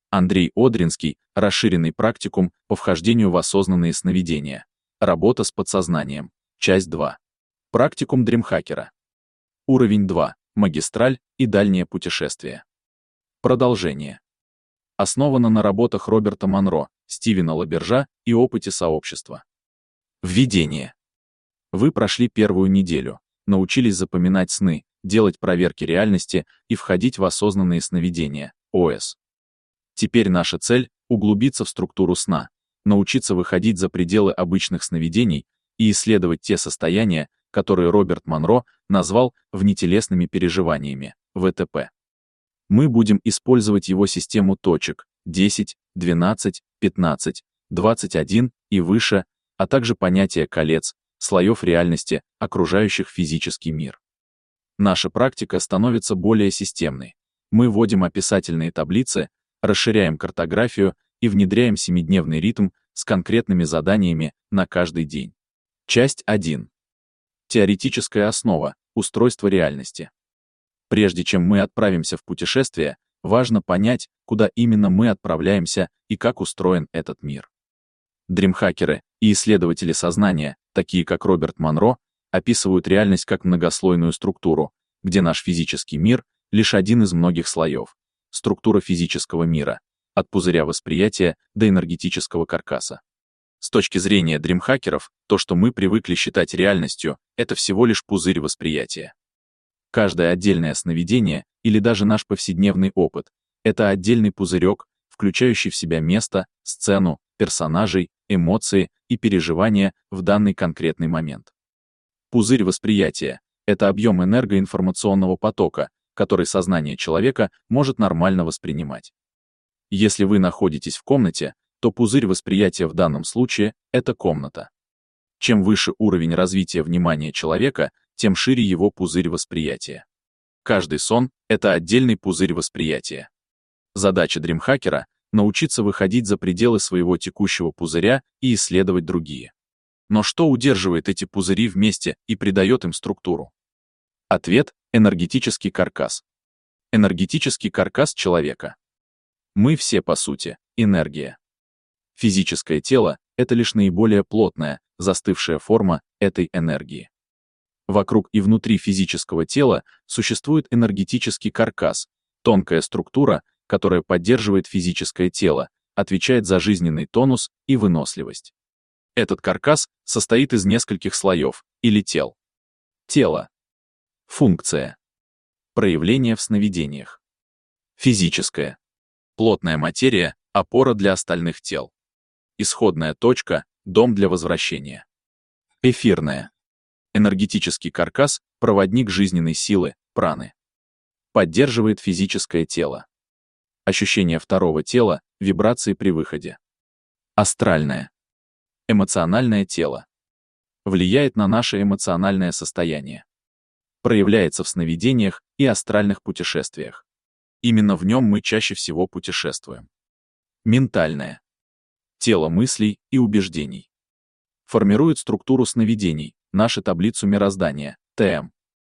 Андрей Одринский, расширенный практикум по вхождению в осознанные сновидения. Работа с подсознанием. Часть 2. Практикум дримхакера. Уровень 2. Магистраль и дальнее путешествие. Продолжение. Основано на работах Роберта Монро, Стивена Лабержа и опыте сообщества. Введение. Вы прошли первую неделю, научились запоминать сны, делать проверки реальности и входить в осознанные сновидения, ОС. Теперь наша цель — углубиться в структуру сна, научиться выходить за пределы обычных сновидений и исследовать те состояния, которые Роберт Монро назвал внетелесными переживаниями, ВТП. Мы будем использовать его систему точек 10, 12, 15, 21 и выше, а также понятие колец, слоев реальности, окружающих физический мир. Наша практика становится более системной. Мы вводим описательные таблицы, расширяем картографию и внедряем 7-дневный ритм с конкретными заданиями на каждый день. Часть 1. Теоретическая основа, устройство реальности. Прежде чем мы отправимся в путешествие, важно понять, куда именно мы отправляемся и как устроен этот мир. Дримхакеры и исследователи сознания, такие как Роберт Монро, описывают реальность как многослойную структуру, где наш физический мир — лишь один из многих слоев. Структура физического мира, от пузыря восприятия до энергетического каркаса. С точки зрения дримхакеров, то, что мы привыкли считать реальностью, это всего лишь пузырь восприятия. Каждое отдельное сновидение или даже наш повседневный опыт — это отдельный пузырек, включающий в себя место, сцену, персонажей, эмоции и переживания в данный конкретный момент. Пузырь восприятия — это объем энергоинформационного потока, который сознание человека может нормально воспринимать. Если вы находитесь в комнате, то пузырь восприятия в данном случае — это комната. Чем выше уровень развития внимания человека, тем шире его пузырь восприятия. Каждый сон — это отдельный пузырь восприятия. Задача дримхакера — научиться выходить за пределы своего текущего пузыря и исследовать другие. Но что удерживает эти пузыри вместе и придает им структуру? Ответ — энергетический каркас. Энергетический каркас человека. Мы все, по сути, энергия. Физическое тело — это лишь наиболее плотная, застывшая форма этой энергии. Вокруг и внутри физического тела существует энергетический каркас, тонкая структура, которая поддерживает физическое тело, отвечает за жизненный тонус и выносливость. Этот каркас состоит из нескольких слоев, или тел. Тело. Функция. Проявление в сновидениях. Физическое. Плотная материя, опора для остальных тел. Исходная точка, дом для возвращения. Эфирная. Энергетический каркас, проводник жизненной силы, праны. Поддерживает физическое тело. Ощущение второго тела, вибрации при выходе. Астральное. Эмоциональное тело. Влияет на наше эмоциональное состояние. Проявляется в сновидениях и астральных путешествиях. Именно в нем мы чаще всего путешествуем. Ментальное. Тело мыслей и убеждений. Формирует структуру сновидений, нашу таблицу мироздания, ТМ.